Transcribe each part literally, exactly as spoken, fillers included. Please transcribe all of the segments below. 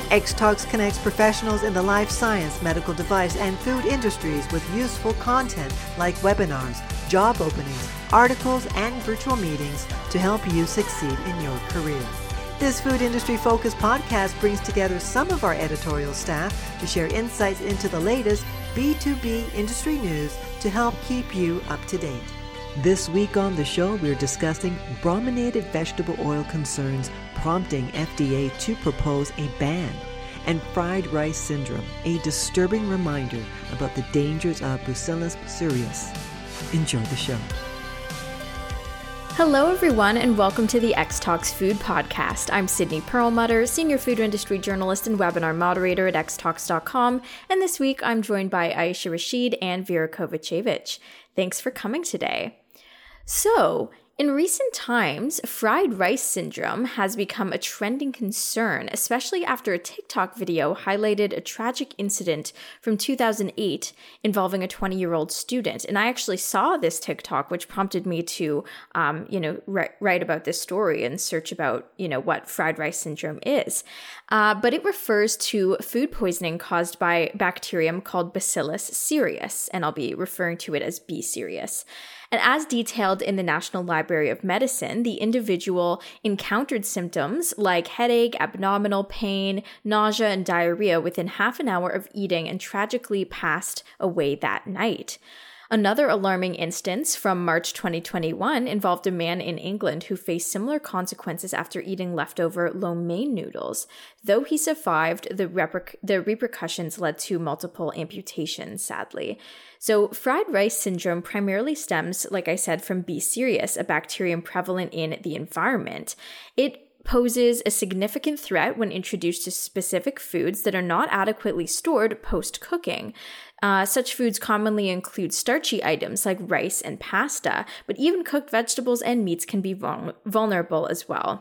X-Talks connects professionals in the life science, medical device, and food industries with useful content like webinars, job openings, articles, and virtual meetings to help you succeed in your career. This food industry-focused podcast brings together some of our editorial staff to share insights into the latest B two B industry news to help keep you up to date. This week on the show, we're discussing brominated vegetable oil concerns prompting F D A to propose a ban, and fried rice syndrome, a disturbing reminder about the dangers of Bacillus cereus. Enjoy the show. Hello, everyone, and welcome to the X-Talks Food Podcast. I'm Sydney Perlmutter, Senior Food Industry Journalist and Webinar Moderator at x talks dot com, and this week I'm joined by Aisha Rashid and Vera Kovacevic. Thanks for coming today. So, in recent times, fried rice syndrome has become a trending concern, especially after a TikTok video highlighted a tragic incident from two thousand eight involving a twenty-year-old student. And I actually saw this TikTok, which prompted me to, um, you know, ri- write about this story and search about, you know, what fried rice syndrome is. Uh, but it refers to food poisoning caused by bacterium called Bacillus cereus, and I'll be referring to it as B. cereus. And as detailed in the National Library of Medicine, the individual encountered symptoms like headache, abdominal pain, nausea, and diarrhea within half an hour of eating and tragically passed away that night. Another alarming instance from March twenty twenty-one involved a man in England who faced similar consequences after eating leftover lo mein noodles. Though he survived, the, reper- the repercussions led to multiple amputations, sadly. So fried rice syndrome primarily stems, like I said, from B. cereus, a bacterium prevalent in the environment. It poses a significant threat when introduced to specific foods that are not adequately stored post-cooking. Uh, such foods commonly include starchy items like rice and pasta, but even cooked vegetables and meats can be vul- vulnerable as well.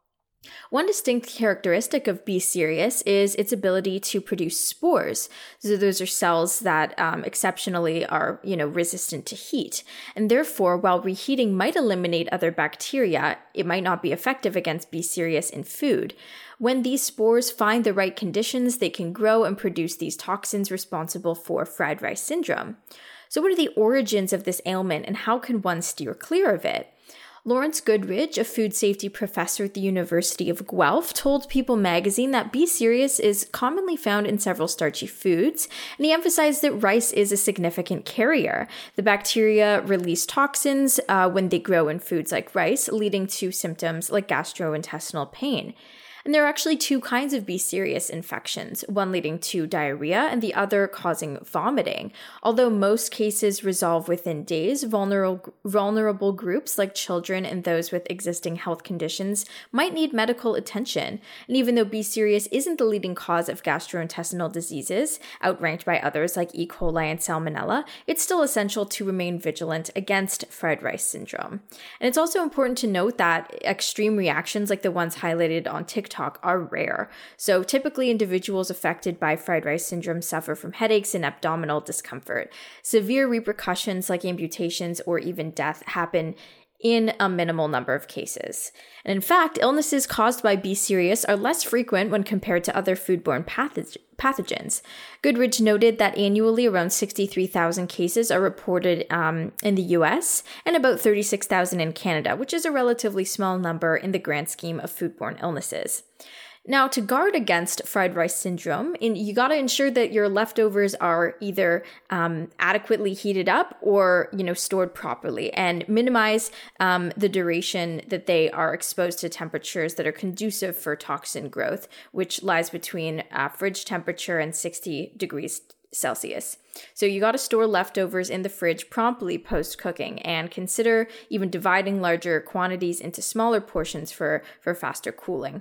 One distinct characteristic of B. cereus is its ability to produce spores. So those are cells that um, exceptionally are, you know, resistant to heat. And therefore, while reheating might eliminate other bacteria, it might not be effective against B. cereus in food. When these spores find the right conditions, they can grow and produce these toxins responsible for fried rice syndrome. So what are the origins of this ailment and how can one steer clear of it? Lawrence Goodridge, a food safety professor at the University of Guelph, told People magazine that B. cereus is commonly found in several starchy foods, and he emphasized that rice is a significant carrier. The bacteria release toxins uh, when they grow in foods like rice, leading to symptoms like gastrointestinal pain. And there are actually two kinds of B. cereus infections, one leading to diarrhea and the other causing vomiting. Although most cases resolve within days, vulnerable, vulnerable groups like children and those with existing health conditions might need medical attention. And even though B. cereus isn't the leading cause of gastrointestinal diseases, outranked by others like E. coli and Salmonella, it's still essential to remain vigilant against fried rice syndrome. And it's also important to note that extreme reactions like the ones highlighted on TikTok are rare. So typically individuals affected by fried rice syndrome suffer from headaches and abdominal discomfort. Severe repercussions like amputations or even death happen in a minimal number of cases. And in fact, illnesses caused by B. cereus are less frequent when compared to other foodborne pathog- pathogens. Goodridge noted that annually around sixty-three thousand cases are reported um, in the U S and about thirty-six thousand in Canada, which is a relatively small number in the grand scheme of foodborne illnesses. Now, to guard against fried rice syndrome, in, you got to ensure that your leftovers are either um, adequately heated up or, you know, stored properly, and minimize um, the duration that they are exposed to temperatures that are conducive for toxin growth, which lies between uh, fridge temperature and sixty degrees Celsius. So you got to store leftovers in the fridge promptly post-cooking, and consider even dividing larger quantities into smaller portions for, for faster cooling.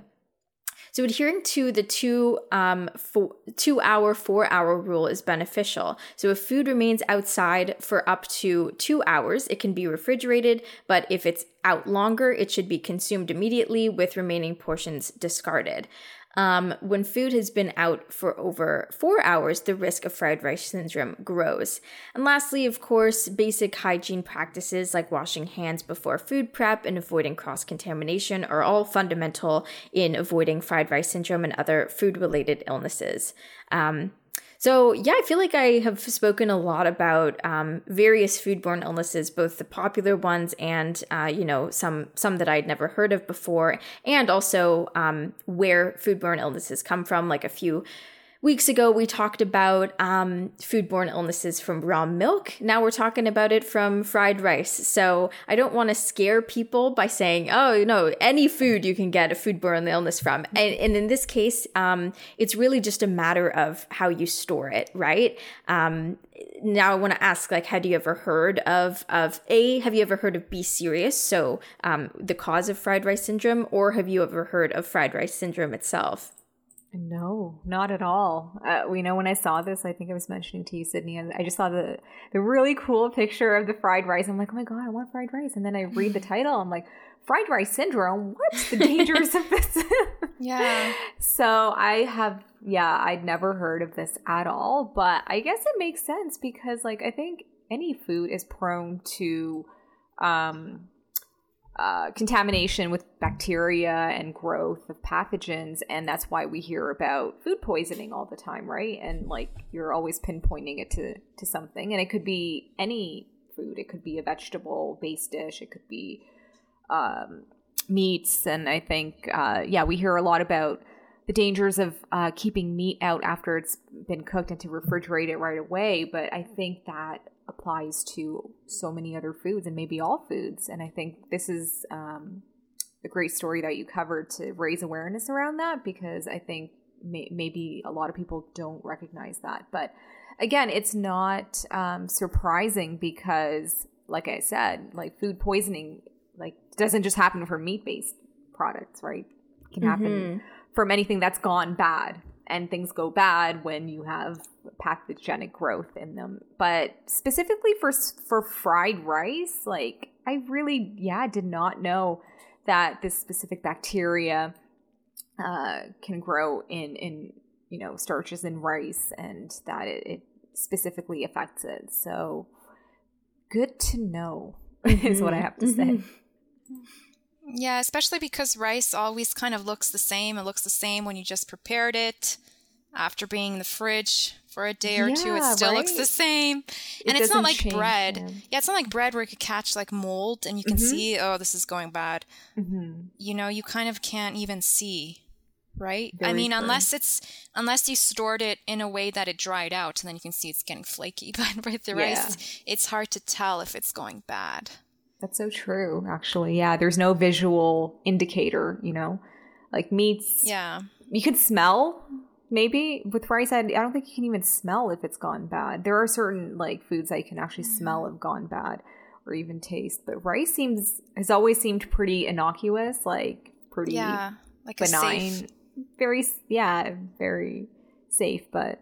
So adhering to the two um, four, two hour, four hour rule is beneficial. So if food remains outside for up to two hours, it can be refrigerated, but if it's out longer, it should be consumed immediately with remaining portions discarded. Um, when food has been out for over four hours, the risk of fried rice syndrome grows. And lastly, of course, basic hygiene practices like washing hands before food prep and avoiding cross-contamination are all fundamental in avoiding fried rice syndrome and other food-related illnesses. Um, So, yeah, I feel like I have spoken a lot about um, various foodborne illnesses, both the popular ones and, uh, you know, some some that I'd never heard of before, and also um, where foodborne illnesses come from. Like a few weeks ago, we talked about um, foodborne illnesses from raw milk. Now we're talking about it from fried rice. So I don't want to scare people by saying, oh, you know, any food you can get a foodborne illness from. And, and in this case, um, it's really just a matter of how you store it, right? Um, now I want to ask, like, have you ever heard of, of A, have you ever heard of B. cereus, so um, the cause of fried rice syndrome, or have you ever heard of fried rice syndrome itself? No, not at all. Uh, we know when I saw this, I think I was mentioning to you, Sydney, I just saw the the really cool picture of the fried rice. I'm like, oh my God, I want fried rice. And then I read the title. I'm like, fried rice syndrome? What's the dangers of this? Yeah. So I have, yeah, I'd never heard of this at all. But I guess it makes sense because, like, I think any food is prone to um Uh, contamination with bacteria and growth of pathogens, and that's why we hear about food poisoning all the time, right? And like you're always pinpointing it to to something, and it could be any food. It could be a vegetable based dish. It could be um, meats, and I think uh, yeah, we hear a lot about the dangers of uh, keeping meat out after it's been cooked and to refrigerate it right away. But I think that applies to so many other foods and maybe all foods. And I think this is um, a great story that you covered to raise awareness around that, because I think may- maybe a lot of people don't recognize that. But again, it's not um, surprising because, like I said, like food poisoning, like doesn't just happen for meat-based products, right? It can happen mm-hmm. from anything that's gone bad. And things go bad when you have pathogenic growth in them. But specifically for for fried rice, like I really, yeah, did not know that this specific bacteria uh, can grow in, in, you know, starches in rice, and that it, it specifically affects it. So good to know mm-hmm. is what I have to say. Mm-hmm. Yeah, especially because rice always kind of looks the same. It looks the same when you just prepared it after being in the fridge for a day or yeah, two. It still right? looks the same. It and it's not like change, bread. Yeah. yeah, it's not like bread where you could catch like mold and you can mm-hmm. see, oh, this is going bad. Mm-hmm. You know, you kind of can't even see, right? Very I mean, true. unless it's unless you stored it in a way that it dried out, and then you can see it's getting flaky. But with the yeah. rice, it's hard to tell if it's going bad. That's so true, actually. Yeah, there's no visual indicator, you know? Like meats. Yeah. You could smell, maybe. With rice, I, I don't think you can even smell if it's gone bad. There are certain, like, foods that you can actually smell have gone bad or even taste. But rice seems has always seemed pretty innocuous, like, pretty yeah, like benign. A safe. Very, yeah, very safe, but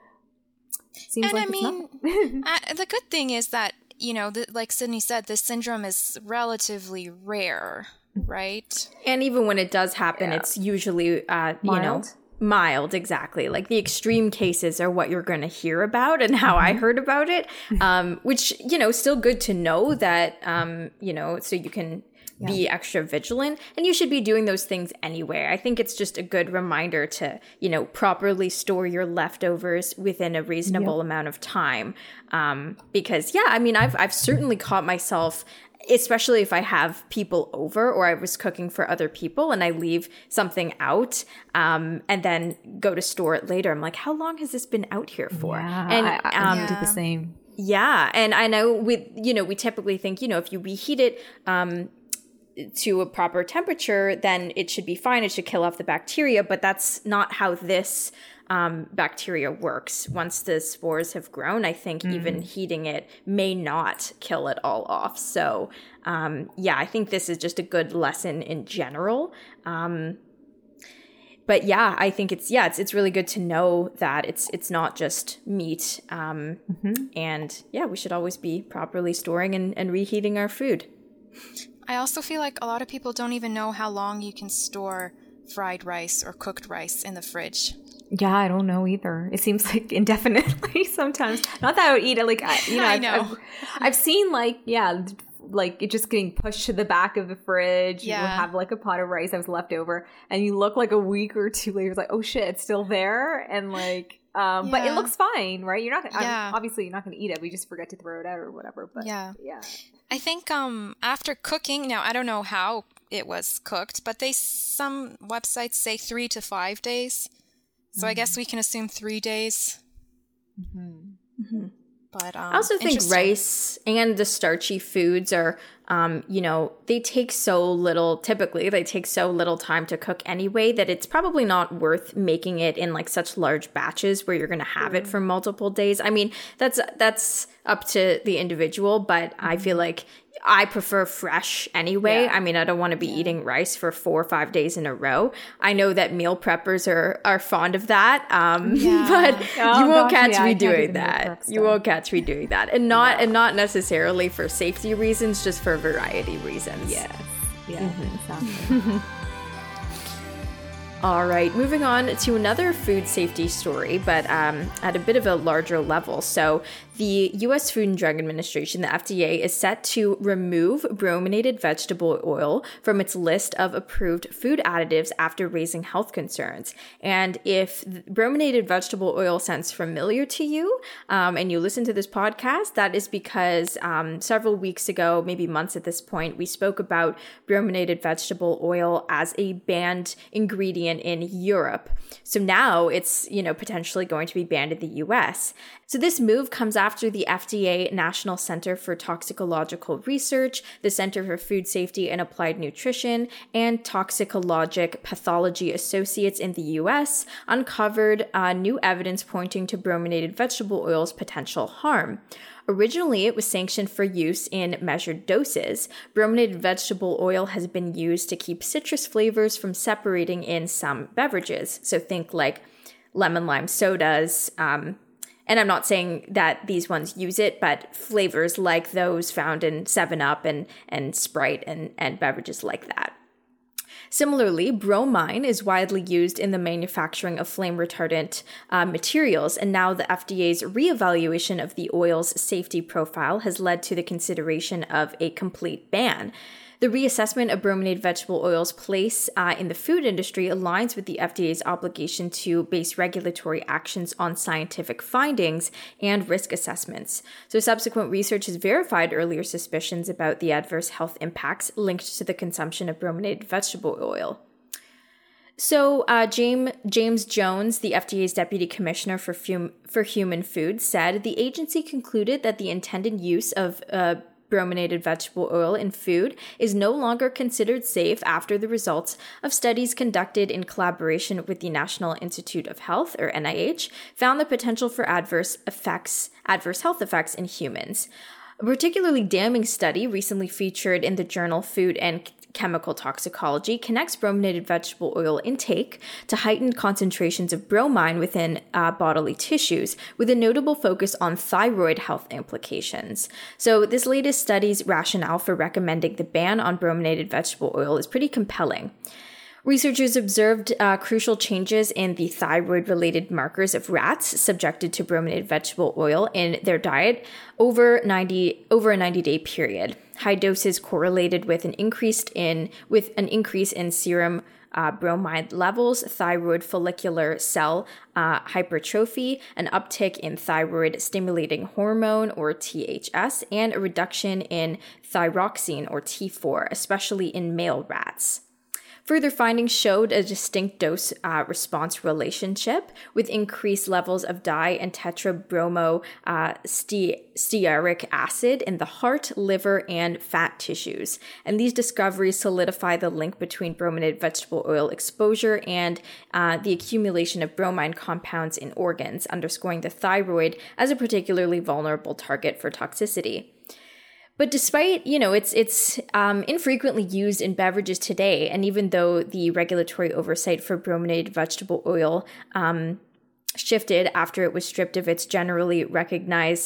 seems and like I mean, it's uh, the good thing is that, you know, the, like Sydney said, this syndrome is relatively rare, right? And even when it does happen, yeah. it's usually, uh, you mild. know, mild, exactly. Like the extreme cases are what you're going to hear about and how mm-hmm. I heard about it, um, which, you know, still good to know that, um, you know, so you can yeah. be extra vigilant, and you should be doing those things anyway. I think it's just a good reminder to, you know, properly store your leftovers within a reasonable yep. amount of time. Um, because yeah, I mean, I've, I've certainly caught myself, especially if I have people over or I was cooking for other people and I leave something out, um, and then go to store it later. I'm like, how long has this been out here for? Yeah, and I, I um, yeah. do the same. Yeah. And I know with, you know, we typically think, you know, if you reheat it, um, to a proper temperature, then it should be fine. It should kill off the bacteria, but that's not how this um, bacteria works. Once the spores have grown, I think mm. even heating it may not kill it all off. So um, yeah, I think this is just a good lesson in general. Um, but yeah, I think it's, yeah, it's, it's really good to know that it's, it's not just meat. Um, mm-hmm. And yeah, we should always be properly storing and, and reheating our food. I also feel like a lot of people don't even know how long you can store fried rice or cooked rice in the fridge? Yeah, I don't know either. It seems like indefinitely sometimes. Not that I would eat it. Like, I, you know, I I've, know. I've, I've seen like, yeah, like it just getting pushed to the back of the fridge. Yeah. You would have like a pot of rice that was left over, and you look like a week or two later, it's like, oh shit, it's still there, and like, um, but it Yeah. looks fine, right? You're not, gonna, Yeah. I'm, obviously, you're not going to eat it. We just forget to throw it out or whatever. But Yeah. yeah. I think um, after cooking, now I don't know how it was cooked, but they some websites say three to five days. So I guess we can assume three days. Mm-hmm. Mm-hmm. But um, I also think interesting. rice and the starchy foods are, um, you know, they take so little, typically they take so little time to cook anyway that it's probably not worth making it in like such large batches where you're going to have it for multiple days. I mean, that's that's up to the individual, but I feel like I prefer fresh anyway. Yeah. I mean, I don't want to be eating rice for four or five days in a row. I know that meal preppers are, are fond of that, um, Yeah. but Oh, you won't gosh, catch yeah, I me can't do doing the meal that. prep You stuff. won't catch me doing that, and not and not necessarily for safety reasons, just for variety reasons. Yes. Yeah. Exactly. All right, moving on to another food safety story, but um, at a bit of a larger level. So the U S Food and Drug Administration, the F D A, is set to remove brominated vegetable oil from its list of approved food additives after raising health concerns. And if brominated vegetable oil sounds familiar to you, um, and you listen to this podcast, that is because um, several weeks ago, maybe months at this point, we spoke about brominated vegetable oil as a banned ingredient in Europe. So now it's, you know, potentially going to be banned in the U S. So this move comes after the F D A National Center for Toxicological Research, the Center for Food Safety and Applied Nutrition, and Toxicologic Pathology Associates in the U S uncovered uh, new evidence pointing to brominated vegetable oil's potential harm. Originally, it was sanctioned for use in measured doses. Brominated vegetable oil has been used to keep citrus flavors from separating in some beverages. So think like lemon lime sodas. Um, and I'm not saying that these ones use it, but flavors like those found in seven up and, and Sprite and, and beverages like that. Similarly, bromine is widely used in the manufacturing of flame retardant uh, materials, and now the F D A's reevaluation of the oil's safety profile has led to the consideration of a complete ban. The reassessment of brominated vegetable oil's place uh, in the food industry aligns with the F D A's obligation to base regulatory actions on scientific findings and risk assessments. So subsequent research has verified earlier suspicions about the adverse health impacts linked to the consumption of brominated vegetable oil. So uh, James, James Jones, the F D A's Deputy Commissioner for, fum- for Human Food, said the agency concluded that the intended use of uh, brominated vegetable oil in food is no longer considered safe after the results of studies conducted in collaboration with the National Institute of Health, or N I H, found the potential for adverse effects, adverse health effects in humans. A particularly damning study recently featured in the journal Food and Chemical Toxicology connects brominated vegetable oil intake to heightened concentrations of bromine within uh, bodily tissues, with a notable focus on thyroid health implications. So this latest study's rationale for recommending the ban on brominated vegetable oil is pretty compelling. Researchers observed uh, crucial changes in the thyroid-related markers of rats subjected to brominated vegetable oil in their diet over ninety over a ninety-day period. High doses correlated with an increase in with an increase in serum uh, bromide levels, thyroid follicular cell uh, hypertrophy, an uptick in thyroid-stimulating hormone, or T H S, and a reduction in thyroxine, or T four, especially in male rats. Further findings showed a distinct dose uh, response relationship with increased levels of di and tetrabromo uh, ste- stearic acid in the heart, liver, and fat tissues. And these discoveries solidify the link between brominated vegetable oil exposure and uh, the accumulation of bromine compounds in organs, underscoring the thyroid as a particularly vulnerable target for toxicity. But despite, you know, it's it's um, infrequently used in beverages today, and even though the regulatory oversight for brominated vegetable oil um, shifted after it was stripped of its generally recognized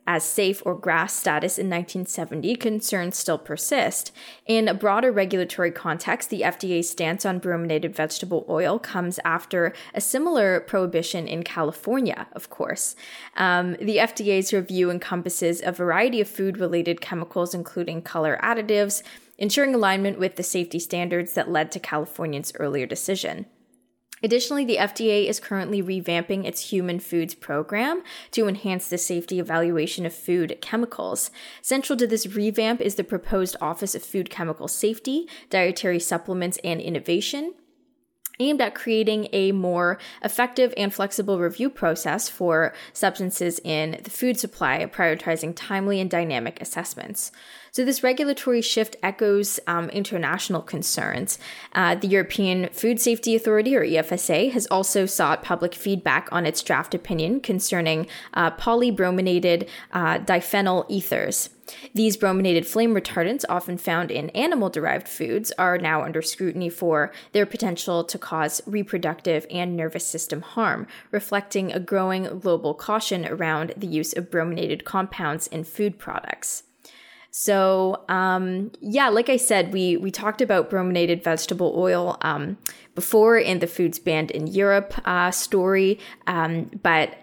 as safe or GRAS status in nineteen seventy, concerns still persist. In a broader regulatory context, the F D A's stance on brominated vegetable oil comes after a similar prohibition in California, of course. Um, the F D A's review encompasses a variety of food-related chemicals, including color additives, ensuring alignment with the safety standards that led to California's earlier decision. Additionally, the F D A is currently revamping its human foods program to enhance the safety evaluation of food chemicals. Central to this revamp is the proposed Office of Food Chemical Safety, Dietary Supplements, and Innovation, aimed at creating a more effective and flexible review process for substances in the food supply, prioritizing timely and dynamic assessments. So this regulatory shift echoes um, international concerns. Uh, the European Food Safety Authority, or E F S A, has also sought public feedback on its draft opinion concerning uh, polybrominated uh, diphenyl ethers. These brominated flame retardants, often found in animal-derived foods, are now under scrutiny for their potential to cause reproductive and nervous system harm, reflecting a growing global caution around the use of brominated compounds in food products. So, um, yeah, like I said, we we talked about brominated vegetable oil um, before in the Foods Banned in Europe uh, story, um, but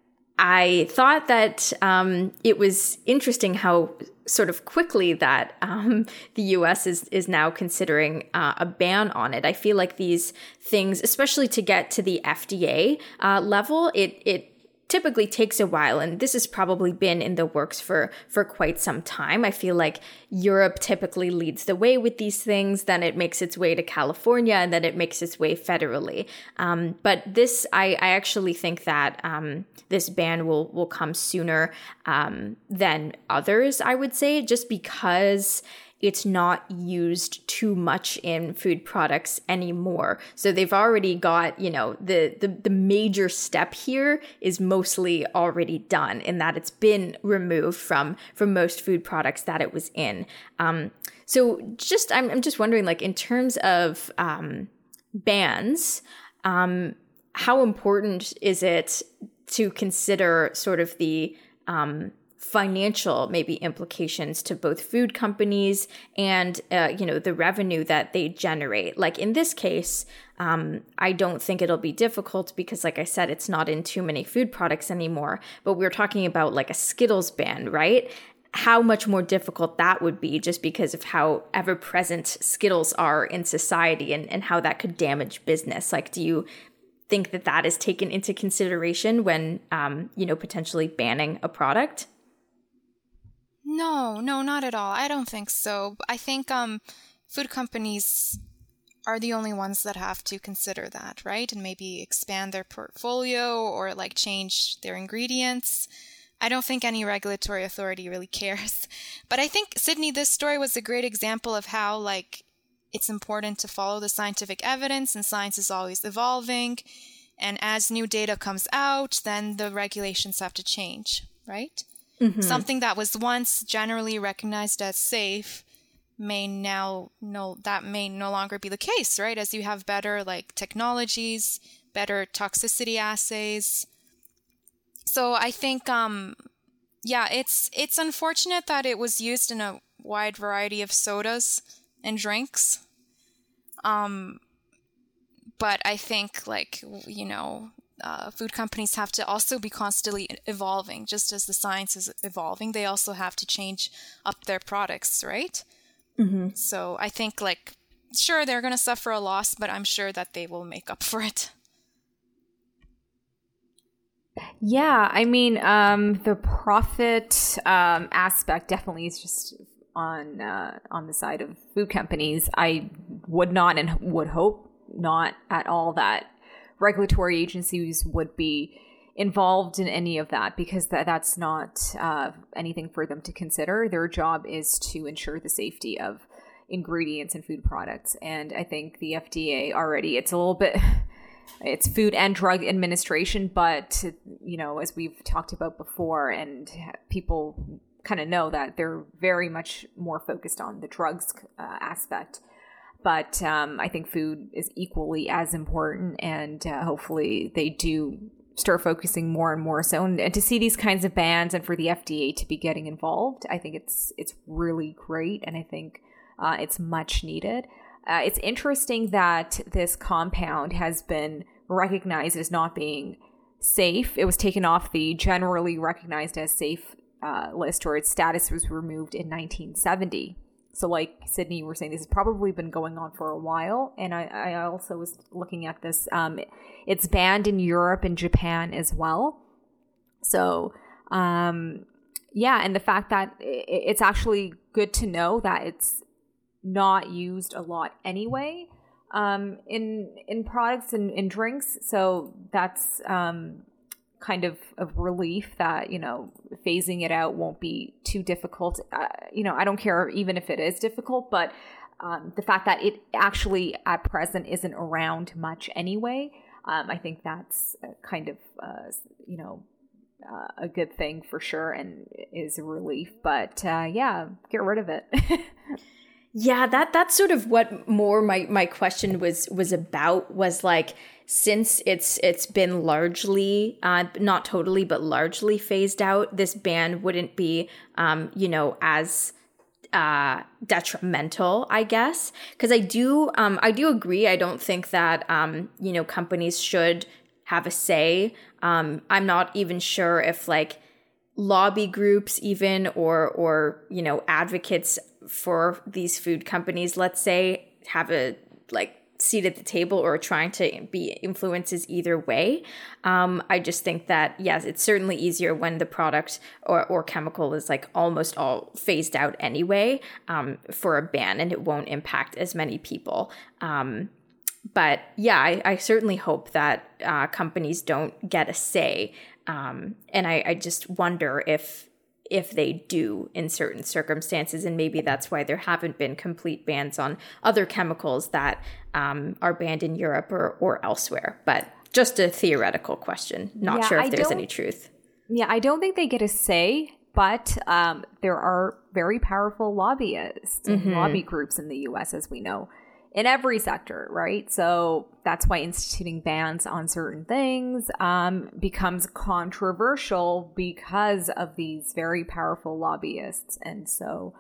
I thought that um, it was interesting how sort of quickly that um, the U S is is now considering uh, a ban on it. I feel like these things, especially to get to the F D A uh, level, it it typically takes a while, and this has probably been in the works for for quite some time. I feel like Europe typically leads the way with these things, then it makes its way to California, and then it makes its way federally. Um, but this, I, I actually think that um, this ban will will come sooner um, than others, I would say, just because it's not used too much in food products anymore. So they've already got, you know, the, the, the major step here is mostly already done in that it's been removed from, from most food products that it was in. Um, so just, I'm, I'm just wondering, like, in terms of um, bans, um, how important is it to consider sort of the um, financial maybe implications to both food companies and uh, you know the revenue that they generate? Like in this case, um, I don't think it'll be difficult because, like I said, it's not in too many food products anymore. But we're talking about like a Skittles ban, right? How much more difficult that would be just because of how ever-present Skittles are in society and, and how that could damage business. Like, do you think that that is taken into consideration when um, you know potentially banning a product? No, no, not at all. I don't think so. I think um, food companies are the only ones that have to consider that, right? And maybe expand their portfolio or like change their ingredients. I don't think any regulatory authority really cares. But I think, Sydney, this story was a great example of how like it's important to follow the scientific evidence, and science is always evolving. And as new data comes out, then the regulations have to change, right? Mm-hmm. Something that was once generally recognized as safe may now no that may no longer be the case, right? As you have better like technologies, better toxicity assays. So I think um yeah, it's it's unfortunate that it was used in a wide variety of sodas and drinks. Um but I think like you know Uh, food companies have to also be constantly evolving. Just as the science is evolving, they also have to change up their products, right? Mm-hmm. So I think, like, sure, they're going to suffer a loss, but I'm sure that they will make up for it. Yeah, I mean, um, the profit um, aspect definitely is just on uh, on the side of food companies. I would not and would hope not at all that regulatory agencies would be involved in any of that, because that, that's not uh, anything for them to consider. Their job is to ensure the safety of ingredients in food products. And I think the F D A already, it's a little bit, it's Food and Drug Administration, but, you know, as we've talked about before, and people kind of know that they're very much more focused on the drugs uh, aspect. But um, I think food is equally as important, and uh, hopefully they do start focusing more and more so, and, and to see these kinds of bans and for the F D A to be getting involved, I think it's it's really great, and I think uh, it's much needed. Uh, it's interesting that this compound has been recognized as not being safe. It was taken off the generally recognized as safe uh, list, or its status was removed in nineteen seventy. So like Sydney, you were saying, this has probably been going on for a while. And I, I also was looking at this. Um, it's banned in Europe and Japan as well. So um, yeah, and the fact that it's actually good to know that it's not used a lot anyway um, in in products and in drinks. So that's um, kind of a relief that, you know, phasing it out won't be too difficult. Uh, you know, I don't care even if it is difficult, but um, the fact that it actually at present isn't around much anyway, um, I think that's a kind of, uh, you know, uh, a good thing for sure, and is a relief. But uh, yeah, get rid of it. Yeah, that that's sort of what more my, my question was was about, was like, since it's it's been largely, uh, not totally, but largely phased out, this ban wouldn't be, um, you know, as uh, detrimental, I guess. Because I do, um, I do agree. I don't think that, um, you know, companies should have a say. Um, I'm not even sure if like lobby groups even, or or you know, advocates for these food companies, let's say, have a like seat at the table or trying to be influences either way. Um, I just think that, yes, it's certainly easier when the product or, or chemical is like almost all phased out anyway, um, for a ban, and it won't impact as many people. Um, but yeah, I, I certainly hope that uh, companies don't get a say. Um, and I, I just wonder if if they do in certain circumstances, and maybe that's why there haven't been complete bans on other chemicals that um, are banned in Europe or, or elsewhere. But just a theoretical question. Not yeah, sure if I there's any truth. Yeah, I don't think they get a say, but um, there are very powerful lobbyists and mm-hmm. lobby groups in the U S, as we know, in every sector, right? So that's why instituting bans on certain things um, becomes controversial, because of these very powerful lobbyists. And so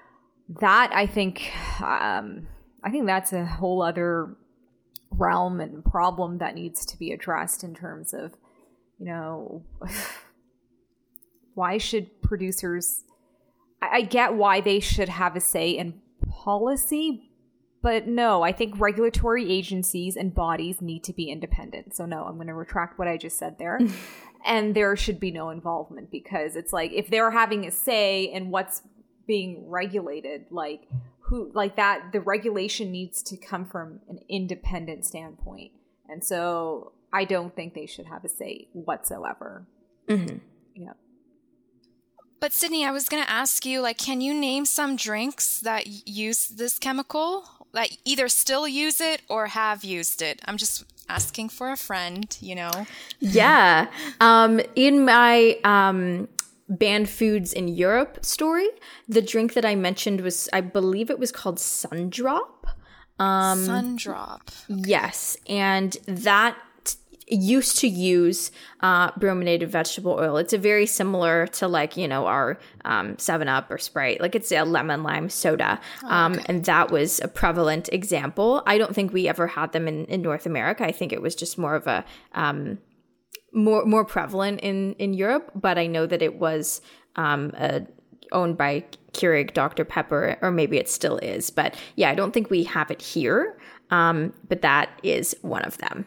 that, I think, um, I think that's a whole other realm and problem that needs to be addressed in terms of, you know, why should producers, I, I get why they should have a say in policy, but no, I think regulatory agencies and bodies need to be independent. So no, I'm going to retract what I just said there. And there should be no involvement, because it's like, if they're having a say in what's being regulated, like who, like that, the regulation needs to come from an independent standpoint. And so I don't think they should have a say whatsoever. Mm-hmm. Yeah. But Sydney, I was going to ask you, like, can you name some drinks that use this chemical, that either still use it or have used it? I'm just asking for a friend, you know? Yeah. Um, in my um, banned foods in Europe story, the drink that I mentioned was, I believe it was called Sundrop. Um, Sundrop. Okay. Yes. And that used to use uh, brominated vegetable oil. It's a very similar to like, you know, our um, seven up or Sprite. Like it's a lemon lime soda. Oh, um, okay. And that was a prevalent example. I don't think we ever had them in, in North America. I think it was just more of a um, more more prevalent in, in Europe. But I know that it was um, a, owned by Keurig Doctor Pepper, or maybe it still is. But yeah, I don't think we have it here. Um, but that is one of them.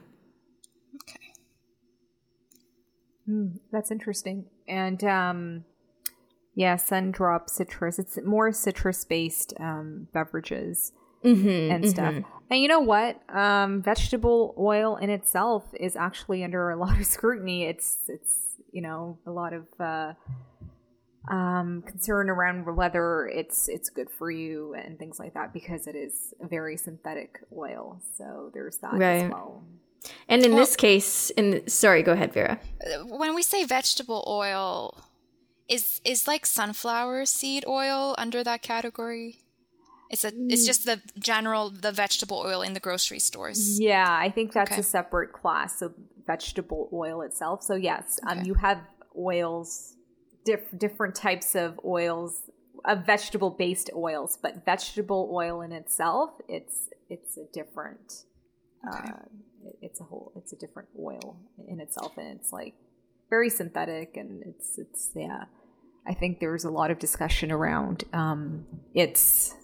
Mm, that's interesting. And um, yeah, Sundrop citrus. It's more citrus-based um, beverages mm-hmm, and stuff. Mm-hmm. And you know what? Um, vegetable oil in itself is actually under a lot of scrutiny. It's, it's you know, a lot of uh, um, concern around whether it's it's good for you and things like that, because it is a very synthetic oil. So there's that right. as well. And in well, this case, in sorry, go ahead, Vera. When we say vegetable oil, is is like sunflower seed oil under that category? It's a it's just the general the vegetable oil in the grocery stores. Yeah, I think that's Okay. a separate class, so vegetable oil itself. So yes, um, Okay. you have oils, diff- different types of oils, of vegetable-based oils, but vegetable oil in itself, it's it's a different, Okay. uh, it- it's a whole, it's a different oil in itself, and it's like very synthetic, and it's it's yeah. I think there's a lot of discussion around um, its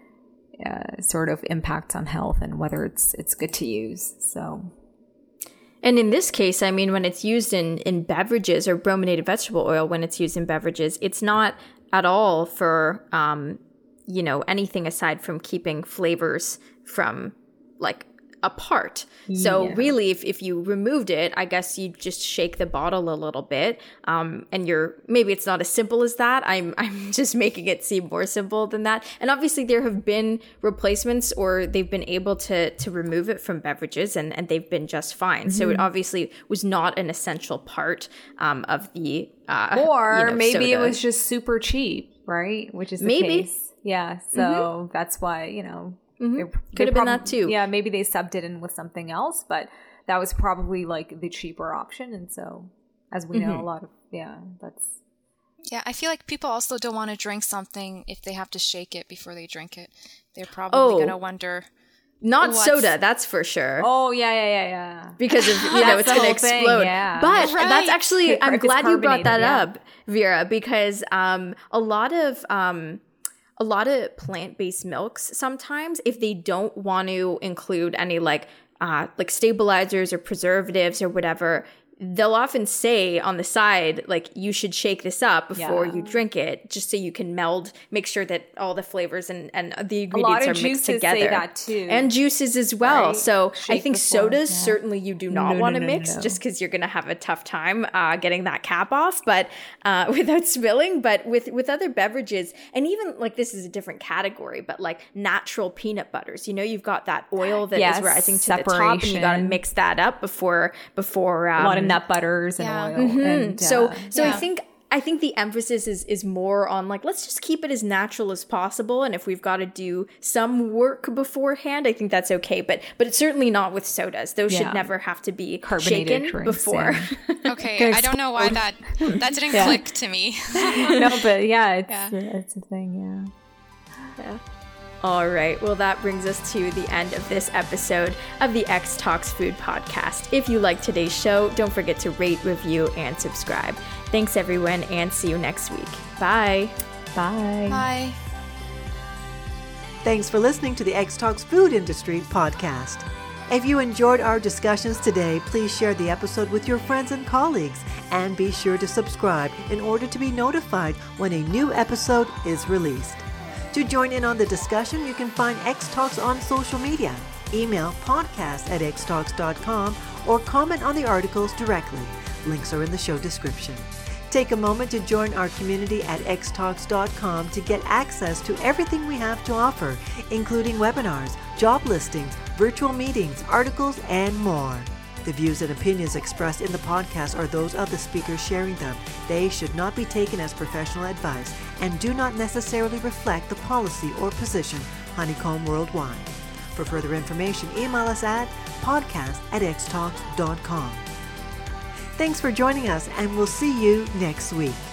uh, sort of impacts on health and whether it's it's good to use. So. And in this case, I mean, when it's used in, in beverages or brominated vegetable oil, when it's used in beverages, it's not at all for, um, you know, anything aside from keeping flavors from like apart. So Yeah. really, if, if you removed it, I guess you just shake the bottle a little bit. Um, and you're, maybe it's not as simple as that. I'm, I'm just making it seem more simple than that. And obviously there have been replacements or they've been able to, to remove it from beverages and, and they've been just fine. So it obviously was not an essential part, um, of the, uh, Or you know, maybe it soda. was just super cheap, right? Which is the Maybe. case. Yeah. So that's why, you know, Mhm. they- Could they have been prob- that too. Yeah, maybe they subbed it in with something else, but that was probably like the cheaper option. And so, as we know, Mhm. a lot of, yeah, that's, Yeah, I feel like people also don't want to drink something if they have to shake it before they drink it. They're probably Oh. going to wonder. Not What's- soda, that's for sure. oh, yeah, yeah, yeah, yeah. Because of, you know, That's it's the going to whole thing, explode. yeah. But Right. that's actually, If I'm it's glad you brought that carbonated, up, Vera, because um, a lot of um, a lot of plant-based milks sometimes, if they don't want to include any like uh, like stabilizers or preservatives or whatever, they'll often say on the side, like, you should shake this up before Yeah. you drink it, just so you can meld, make sure that all the flavors and, and the A lot ingredients of are mixed juices say together. that too. And juices as well. Right? So I Shake think before, sodas, yeah. certainly you do not No, no, want to no, mix no. just because you're going to have a tough time uh, getting that cap off, but uh, without spilling. But with, with other beverages, and even like this is a different category, but like natural peanut butters, you know, you've got that oil that Yes, is rising to the top and you got to separation. mix that up before, before um, a lot of nut butters and yeah. oil. Mhm. And, so uh, so I Yeah. think I think the emphasis is is more on like, let's just keep it as natural as possible, and if we've got to do some work beforehand, I think that's okay. But but it's certainly not with sodas. Those Yeah. should never have to be Carbonated shaken drinks, before. yeah. Okay, I don't know why that that didn't Yeah. click to me. no, but yeah, it's, Yeah. it's a thing, yeah. All right. Well, that brings us to the end of this episode of the X Talks Food Podcast. If you like today's show, don't forget to rate, review, and subscribe. Thanks, everyone, and see you next week. Bye. Bye. Bye. Thanks for listening to the X Talks Food Industry Podcast. If you enjoyed our discussions today, please share the episode with your friends and colleagues, and be sure to subscribe in order to be notified when a new episode is released. To join in on the discussion, you can find X Talks on social media, email podcast at x talks dot com, or comment on the articles directly. Links are in the show description. Take a moment to join our community at x talks dot com to get access to everything we have to offer, including webinars, job listings, virtual meetings, articles, and more. The views and opinions expressed in the podcast are those of the speakers sharing them. They should not be taken as professional advice and do not necessarily reflect the policy or position Honeycomb Worldwide. For further information, email us at podcast at x talks dot com. Thanks for joining us, and we'll see you next week.